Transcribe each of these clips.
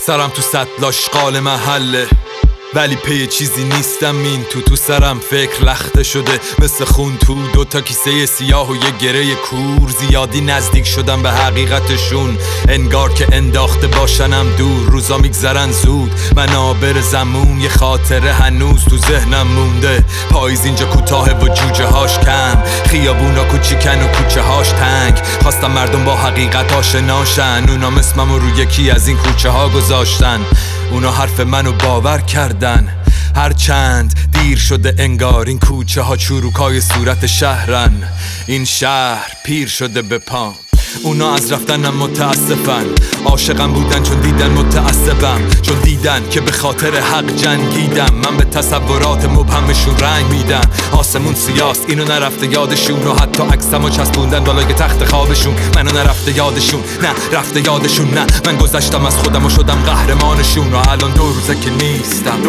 سرم تو سطل آشغال محله، ولی پی چیزی نیستم. این تو سرم فکر لخته شده مثل خون تو دوتا کیسه سیاه و یه گره کور. زیادی نزدیک شدم به حقیقتشون، انگار که انداخته باشنم دور. روزا میگذرن زود، منابر زمون، یه خاطره هنوز تو ذهنم مونده. پاییز اینجا کوتاه و جوجه هاش کم، خیابونا کوچیکن و کوچه هاش تنگ. خواستم مردم با حقیقت آشناشن، اونا اسممو روی یکی از این کوچه ها گذاشتن. اونا حرف منو باور کردن، هرچند دیر شده انگار. این کوچه ها چروکای صورت شهرن، این شهر پیر شده به پام. اونا از رفتنم متاسفن، عاشقم بودن چون دیدن متعصبم، چون دیدن که به خاطر حق جنگیدم. من به تصورات مبهمشون رنگ میدم. آسمون سیاست، اینو نرفته یادشون، و حتی عکسمو چسبوندن بالای تخت خوابشون. منو نرفته یادشون، نه رفته یادشون، نه من گذشتم از خودم و شدم قهرمانشون. و الان 2 روزه که نیستم،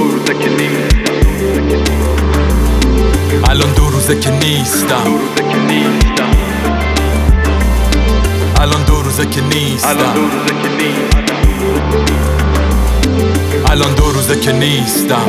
الان 2 روزه که نیستم، الان 2 روزه که نیستم، الان 2 روزه که نیستم.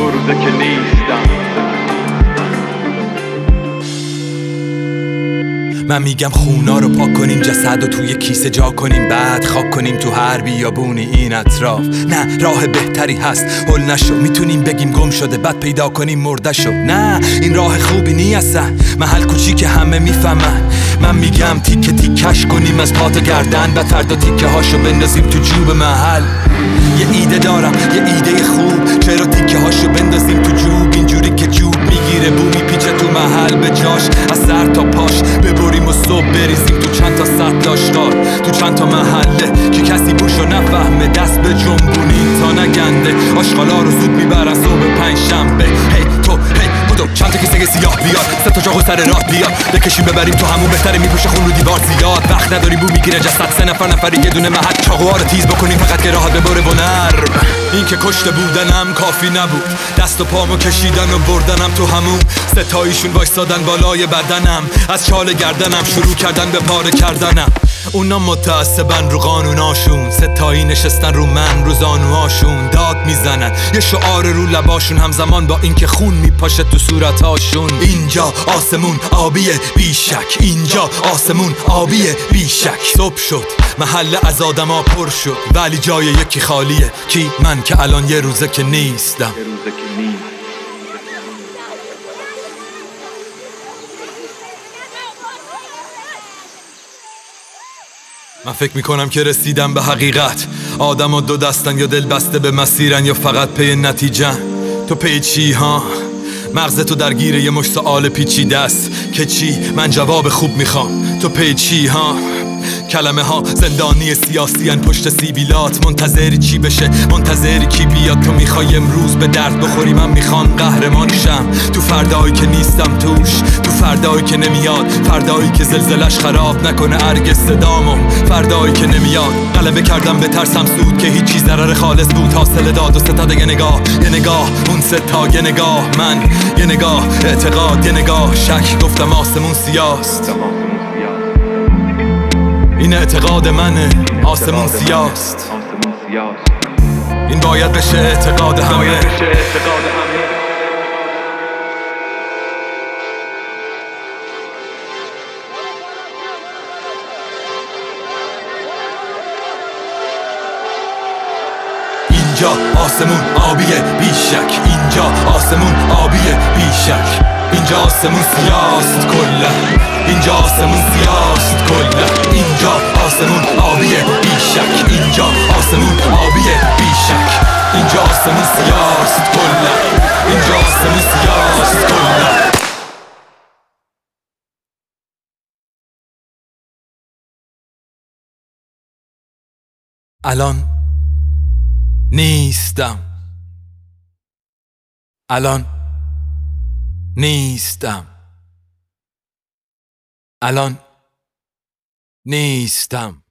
من میگم خونا رو پاک کنیم، جسد رو توی کیسه جا کنیم، بعد خاک کنیم تو هر بیابونی این اطراف. نه راه بهتری هست، هل نشو. میتونیم بگیم گم شده بعد پیدا کنیم مرده شو. نه این راه خوبی نیستن، محل کوچیک همه میفهمن. من میگم تیکه تیکش کنیم از پا تا گردن، بعد فردا تیکه هاشو بندازیم تو جوب محل. یه ایده دارم، یه ایده خوب، چرا تیکه هاشو بندازیم تو جوب؟ اینجوری که جوب میگیره بو میپیچه تو محل به جاش، از سر تا پاش ببریم و صبح بریزیم تو چند تا سطل آشغال، تو چند تا محله که کسی بوشو نفهمه. دست به جنبونی تا نگنده، آشغالا رو زود میبرن صبح 5 شنبه. هی تو هی بودو چند تا کیسه سیاه بیار، 3 تا چاقو سر راه بیار، بکشیم ببریم تو همون بهتره. میپوشه خون رو دیوار زیاد، وقت نداریم بو میگیره جسد. 3 نفری یه دونه محل، چاقوها رو تیز بکنیم فقط که راحت ببره و نرم. این که کشته بودنم کافی نبود، دست و پامو کشیدن و بردنم تو همون. ستاییشون وایسادن بالای بدنم، از چال گردنم شروع کردن به پاره کردنم. اونا متعصبن رو قانوناشون، ستایی نشستن رو من رو زانوهاشون. داد میزنن یه شعار رو لباشون، همزمان با این که خون میپاشه تو صورتاشون. اینجا آسمون آبیه بیشک، اینجا آسمون آبیه بیشک. صبح شد محله از آدما پر شد، ولی جای یکی خالیه. کی؟ من که الان 1 روزه که نیستم. من فکر میکنم که رسیدم به حقیقت. آدم و 2 دستن، یا دل بسته به مسیرن یا فقط پی نتیجه. تو پی چی ها؟ مغزتو درگیر یه مشت سوال پیچیده است که چی؟ من جواب خوب میخوام. تو پی چی ها؟ کلمه ها زندانی سیاسی ان پشت سیبیلات. منتظری چی بشه؟ منتظری کی بیاد؟ تو میخوای امروز به درد بخوری، من میخوام قهرمان شم تو فردایی که نیستم توش، تو فردایی که نمیاد، فردایی که زلزلش خراب نکنه ارگ صدامو، فردایی که نمیاد. غلبه کردم به ترسم سود که هیچی ضرر خالص بود. حاصل داد و ستاد یه نگاه، یه نگاه اون 3 تا، یه نگاه من، یه نگاه اعتقاد، یه نگاه شک. گفتم آسمون سیاست، این اعتقاد منه. آسمون سیاست، این باید بشه اعتقاد همه. اینجا آسمون آبیه بیشک، اینجا آسمون آبیه بیشک. اینجا آسمون سیاست کلا، اینجا آسمون سیاست کلا. اینجا آسمون آبیه بیشک، اینجا آسمون آبیه بیشک. اینجا آسمون سیاست کلا، اینجا آسمون سیاست کلا. الان نیستم، الان نیستم، الان نیستم.